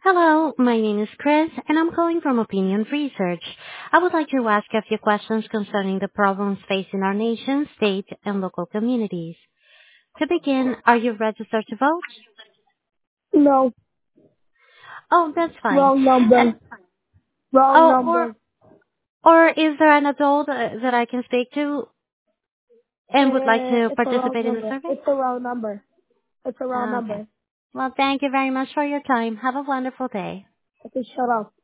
Hello, my name is Chris, and I'm calling from Opinion Research. I would like to ask a few questions concerning the problems facing our nation, state, and local communities. To begin, are you registered to vote? No, Oh, that's fine. wrong Uh, number. Wrong oh, number. or is there an adult that I can speak to and would like to It's a wrong participate in the number. survey? It's a wrong number. It's a wrong Okay. number. Well, thank you very much for your time. Have a wonderful day. Okay, shut up.